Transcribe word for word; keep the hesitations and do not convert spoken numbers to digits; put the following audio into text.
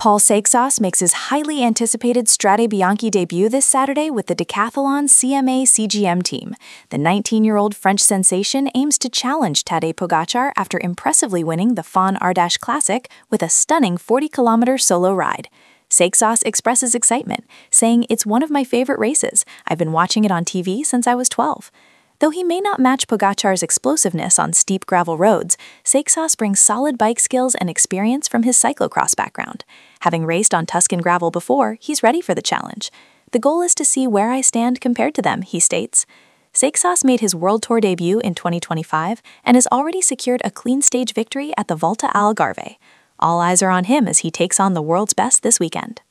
Paul Seixas makes his highly anticipated Strade Bianche debut this Saturday with the Decathlon C M A C G M team. The nineteen-year-old French sensation aims to challenge Tadej Pogacar after impressively winning the Fon Ardèche Classic with a stunning forty kilometer solo ride. Seixas expresses excitement, saying, "It's one of my favorite races. I've been watching it on T V since I was twelve." Though he may not match Pogacar's explosiveness on steep gravel roads, Seixas brings solid bike skills and experience from his cyclocross background. Having raced on Tuscan gravel before, he's ready for the challenge. "The goal is to see where I stand compared to them," he states. Seixas made his World Tour debut in twenty twenty-five and has already secured a clean stage victory at the Volta al Algarve. All eyes are on him as he takes on the world's best this weekend.